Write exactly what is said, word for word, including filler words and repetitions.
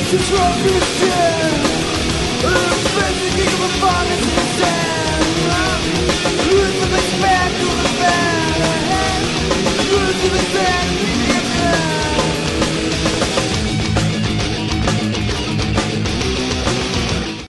Control your sin. Face the kick of a bomb into the sand. Rhythm is back to the